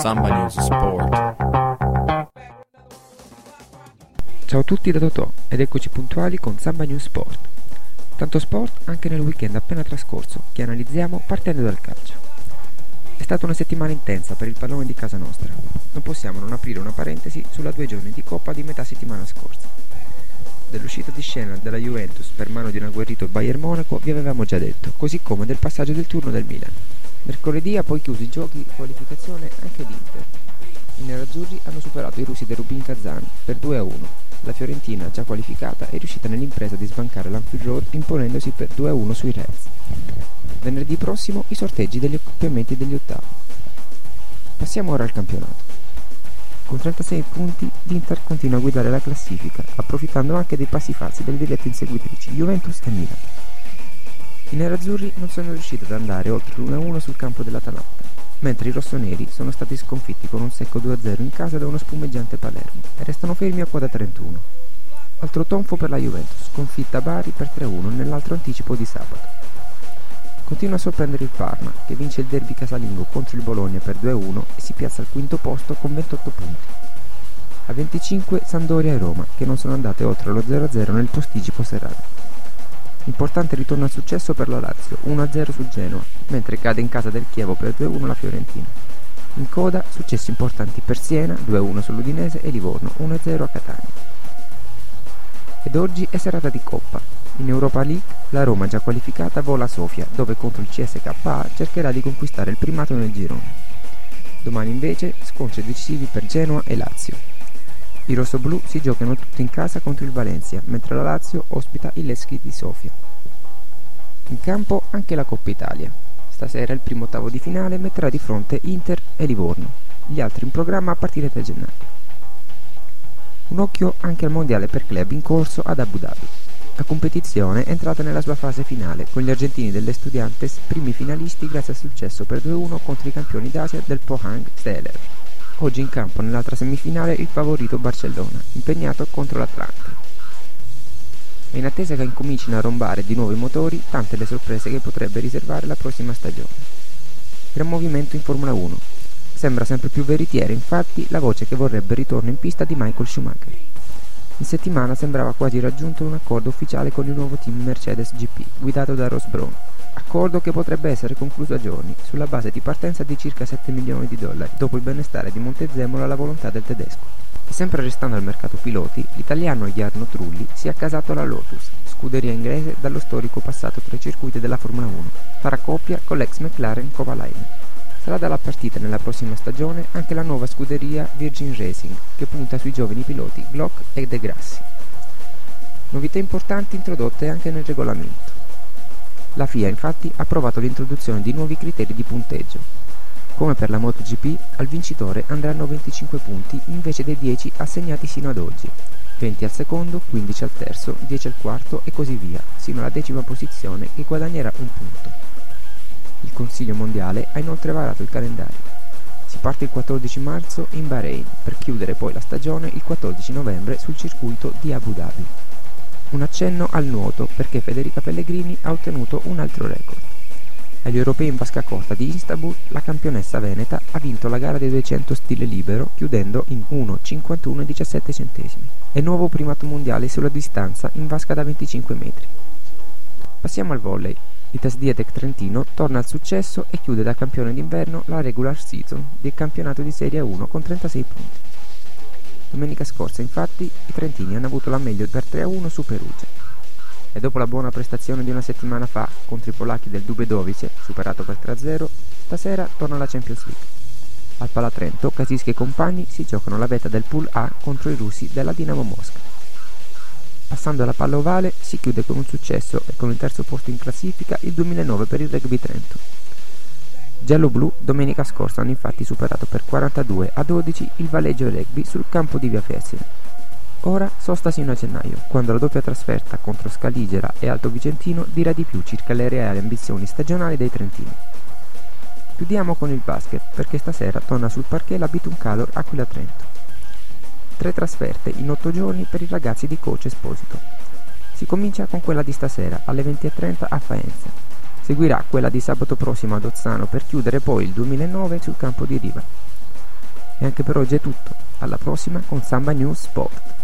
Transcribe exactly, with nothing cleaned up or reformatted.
Samba News Sport. Ciao a tutti da Totò ed eccoci puntuali con Samba News Sport. Tanto sport anche nel weekend appena trascorso, che analizziamo partendo dal calcio. È stata una settimana intensa per il pallone di casa nostra. Non possiamo non aprire una parentesi sulla due giorni di Coppa di metà settimana scorsa. Dell'uscita di scena della Juventus per mano di un agguerrito Bayern Monaco vi avevamo già detto, così come del passaggio del turno del Milan. Mercoledì ha poi chiuso i giochi di qualificazione anche l'Inter. I nerazzurri hanno superato i russi del Rubin Kazan per due a uno. La Fiorentina, già qualificata, è riuscita nell'impresa di sbancare l'Anfield Road imponendosi per due a uno sui Reds. Venerdì prossimo i sorteggi degli accoppiamenti degli ottavi. Passiamo ora al campionato. Con trentasei punti l'Inter continua a guidare la classifica, approfittando anche dei passi falsi delle dirette inseguitrici Juventus e Milan. I nerazzurri non sono riusciti ad andare oltre l'uno a uno sul campo dell'Atalanta, mentre i rossoneri sono stati sconfitti con un secco due a zero in casa da uno spumeggiante Palermo e restano fermi a quota trentuno. Altro tonfo per la Juventus, sconfitta a Bari per tre a uno nell'altro anticipo di sabato. Continua a sorprendere il Parma, che vince il derby casalingo contro il Bologna per due a uno e si piazza al quinto posto con ventotto punti. A venticinque Sampdoria e Roma, che non sono andate oltre lo zero a zero nel posticipo serale. Importante ritorno al successo per la Lazio, uno a zero sul Genoa, mentre cade in casa del Chievo per due a uno la Fiorentina. In coda, successi importanti per Siena, due a uno sull'Udinese e Livorno, uno a zero a Catania. Ed oggi è serata di Coppa. In Europa League, la Roma già qualificata vola a Sofia, dove contro il C S K A cercherà di conquistare il primato nel girone. Domani invece scontri decisivi per Genoa e Lazio. I rossoblù si giocano tutti in casa contro il Valencia, mentre la Lazio ospita il Levski di Sofia. In campo anche la Coppa Italia. Stasera il primo ottavo di finale metterà di fronte Inter e Livorno, gli altri in programma a partire da gennaio. Un occhio anche al mondiale per club in corso ad Abu Dhabi. La competizione è entrata nella sua fase finale, con gli argentini dell'Estudiantes primi finalisti grazie al successo per due a uno contro i campioni d'Asia del Pohang Steller. Oggi in campo nell'altra semifinale il favorito Barcellona, impegnato contro l'Atlante. È in attesa che incomincino a rombare di nuovo i motori tante le sorprese che potrebbe riservare la prossima stagione. Gran movimento in Formula uno. Sembra sempre più veritiera infatti la voce che vorrebbe il ritorno in pista di Michael Schumacher. In settimana sembrava quasi raggiunto un accordo ufficiale con il nuovo team Mercedes G P guidato da Ross Brawn. Accordo che potrebbe essere concluso a giorni, sulla base di partenza di circa sette milioni di dollari, dopo il benestare di Montezemolo alla volontà del tedesco. E sempre restando al mercato piloti, l'italiano Jarno Trulli si è accasato alla Lotus, scuderia inglese dallo storico passato tra i circuiti della Formula uno. Farà coppia con l'ex McLaren Kovalainen. Sarà dalla partita nella prossima stagione anche la nuova scuderia Virgin Racing, che punta sui giovani piloti Glock e De Grassi. Novità importanti introdotte anche nel regolamento. La F I A infatti ha approvato l'introduzione di nuovi criteri di punteggio. Come per la MotoGP, al vincitore andranno venticinque punti invece dei dieci assegnati sino ad oggi, venti al secondo, quindici al terzo, dieci al quarto e così via, sino alla decima posizione che guadagnerà un punto. Il Consiglio Mondiale ha inoltre varato il calendario. Si parte il quattordici marzo in Bahrain, per chiudere poi la stagione il quattordici novembre sul circuito di Abu Dhabi. Un accenno al nuoto perché Federica Pellegrini ha ottenuto un altro record. Agli europei in vasca corta di Istanbul la campionessa veneta ha vinto la gara dei duecento stile libero chiudendo in uno cinquantuno e diciassette centesimi. È nuovo primato mondiale sulla distanza in vasca da venticinque metri. Passiamo al volley. L'Itas Dietec Trentino torna al successo e chiude da campione d'inverno la regular season del campionato di Serie uno con trentasei punti. Domenica scorsa infatti i trentini hanno avuto la meglio per tre a uno su Perugia. E dopo la buona prestazione di una settimana fa contro i polacchi del Dubedovice, superato per tre a zero, stasera torna alla Champions League. Al Palatrento Kasicki e compagni si giocano la vetta del Pool A contro i russi della Dinamo Mosca. Passando alla palla ovale si chiude con un successo e con il terzo posto in classifica il duemilanove per il Rugby Trento. Giallo-blu domenica scorsa hanno infatti superato per quarantadue a dodici il Valeggio Rugby sul campo di Via Fesina. Ora sosta sino a gennaio, quando la doppia trasferta contro Scaligera e Alto Vicentino dirà di più circa le reali ambizioni stagionali dei trentini. Chiudiamo con il basket perché stasera torna sul parquet la Bitum Calor Aquila Trento. Tre trasferte in otto giorni per i ragazzi di coach Esposito. Si comincia con quella di stasera alle venti e trenta a Faenza. Seguirà quella di sabato prossimo ad Ozzano per chiudere poi il duemilanove sul campo di Riva. E anche per oggi è tutto, alla prossima con Samba News Sport.